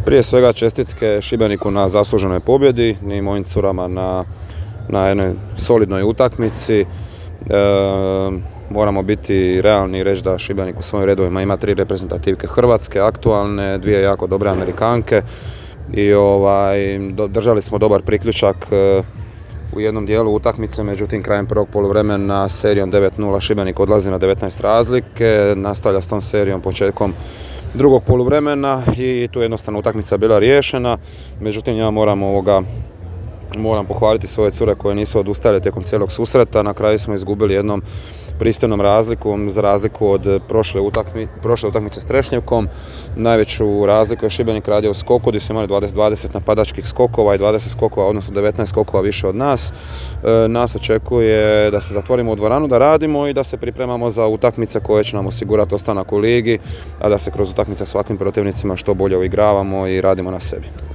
Prije svega čestitke Šibeniku na zasluženoj pobjedi i mojim curama na jednoj solidnoj utakmici. Moramo biti realni i reći da Šibenik u svojim redovima ima 3 reprezentativke Hrvatske, aktualne, 2 jako dobre Amerikanke i držali smo dobar priključak u jednom dijelu utakmice, međutim krajem prvog poluvremena serijom 9-0 Šibenik odlazi na 19 razlike, nastavlja s tom serijom početkom drugog poluvremena i tu jednostavno utakmica bila riješena. Međutim, ja moram pohvaliti svoje cure koje nisu odustale tijekom cijelog susreta. Na kraju smo izgubili jednom pristojnom razlikom, za razliku od prošle utakmice s Trešnjevkom. Najveću razliku je Šibenik radio u skoku, gdje su imali 20 napadačkih skokova i 20 skokova, odnosno 19 skokova više od nas. Nas očekuje da se zatvorimo u dvoranu, da radimo i da se pripremamo za utakmice koje će nam osigurati ostanak u ligi, a da se kroz utakmice s ovakvim protivnicima što bolje uigravamo i radimo na sebi.